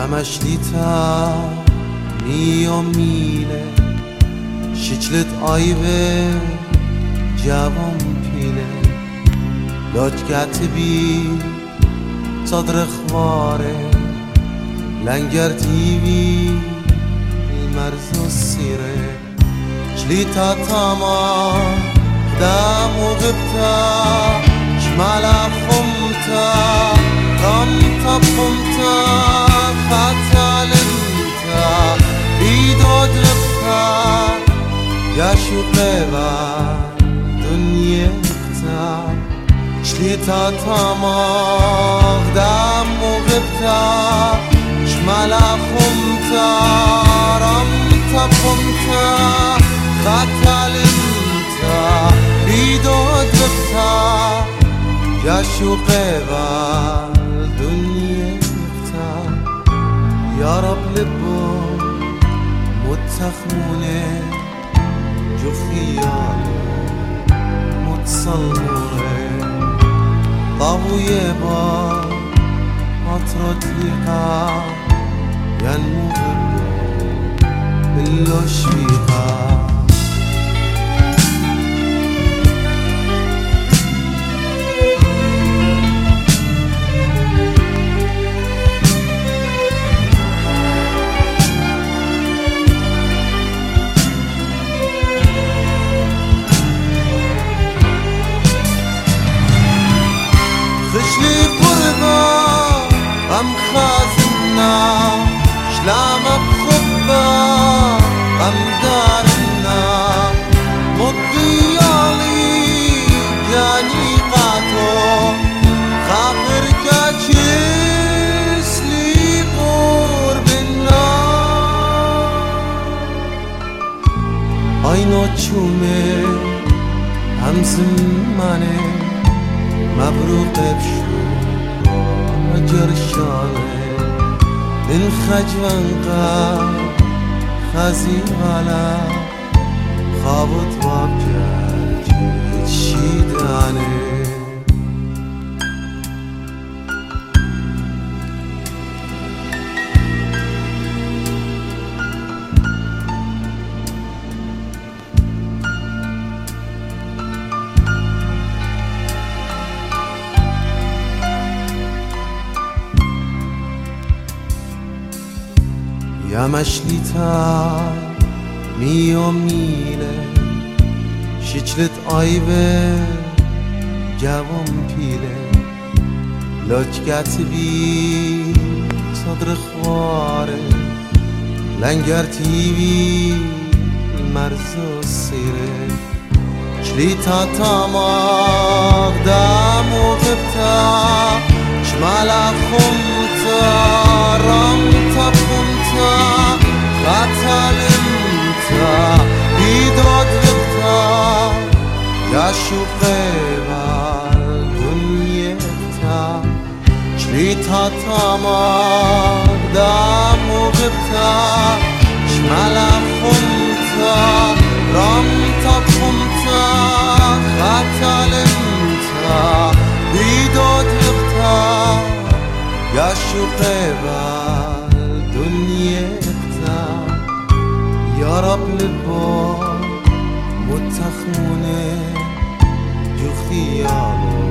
Yamaşlita miyomile Şiçlit ayve Cavam pile Lod katibi صدر خواره لنگر تیوی المرز و سیره جلیتا تاما دم و غبتا جمالا خمتا رمتا بخمتا فتالنتا بیدود رفتا یاشو قیبا دنیتا جلیتا تاما دم و غبتا شمالا خمتا رمتا بخمتا ختالنتا بیدود بفتا یاشو قیبال دنیتا یا رب لبو متخمونه جو خیالو متصلمونه طاوية با عطرة لقا ينمو باللو شفيقا خشلي قربا غم خازنا شلام بخبا غم دارنا مضيالي جاني قاتو خاطر كاچس لي قربنا عينو چومه هم زمانه مبروك بشو جرشانه إن خجوانقا خزي غلا خابط وابجر جيد شيدانه Yamaşlita miyomile Şiçlit ayve Cavam pile Lod katibi صدر خواره لنگر تیوی مرز و سیره شلیتا تاماغ دم و غبتا شمالا خمتا رمتا بخمتا ختالنتا بیدود غبتا یاشو قیبال دنیتا شلیتا تاماغ دم و غبتا شمالا خمتا رمتا بخمتا ختالنتا بیدود غبتا یاشو قیبال دنیتا یا رب لبا متخمونه جو خیالو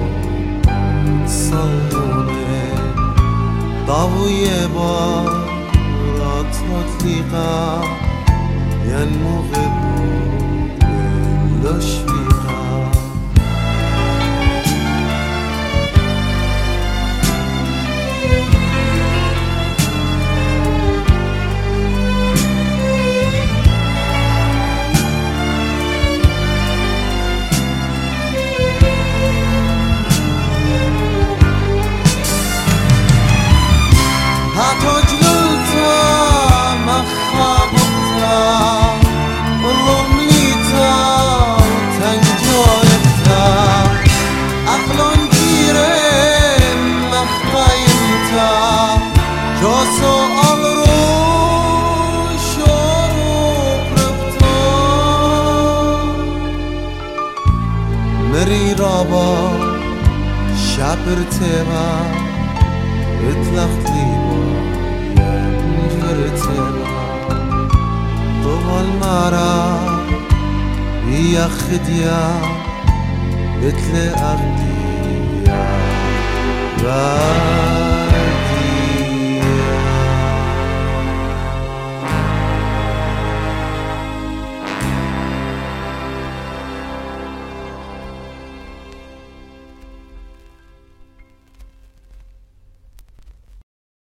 صلونه طاوية با رطرة لقا ينمو غبو باللو شفيقا هتجللتا مخابطتا والرمليتا تنجويتا أقلون جيرين مخطايمتا جوسو أغرو شروب ربتا مري رابا شابر تيما اطلق ليبا والمرا هي خديا اتلي أرضي